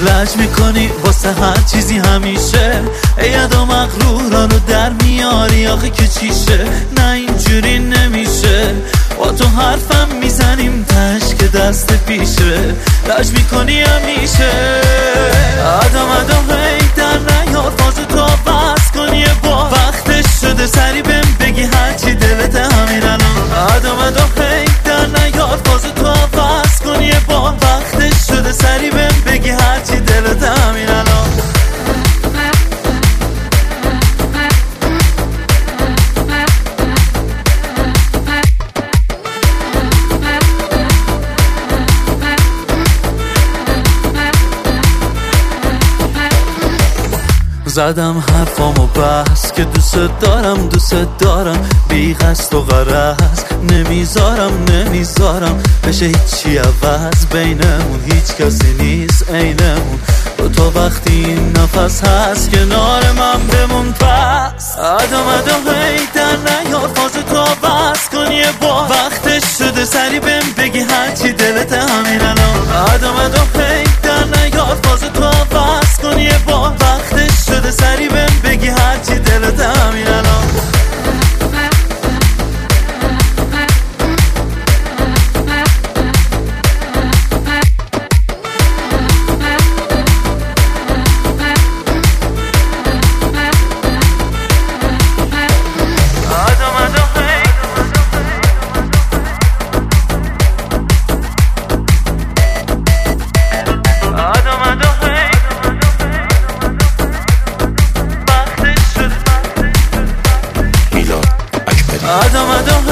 لج میکنی واسه هر چیزی همیشه، اید و مغرورانو در میاری آخه که چیشه. نه اینجوری نمیشه، با تو حرفم میزنیم تش که دست پیشه. لج میکنی همیشه، آدم هی در نیار فازو تو بس کن یه بار. وقتش شده سری بهم بگی هرچی دلت همین الان. آدم هی در نیار فازو تو بس کن یه بار. وقتش شده سری بهم بگی هرچی دلت همین الان. زدم حرفامو بس که دوست دارم بی قصد و غرض. نمیذارم بشه هیچی عوض بینمون، هیچ کسی نیست عینمون. تو وقتی این نفس هست کنار من بمون پس. آدم هی در نیار فازو تو بس کن یه بار. وقتش شده سری بهم بگی هرچی دلت همین الان. آدم هی در نیار فازو تو بس کن یه بار. وقتش شده سری بهم بگی هرچی دلت همین الان. آدم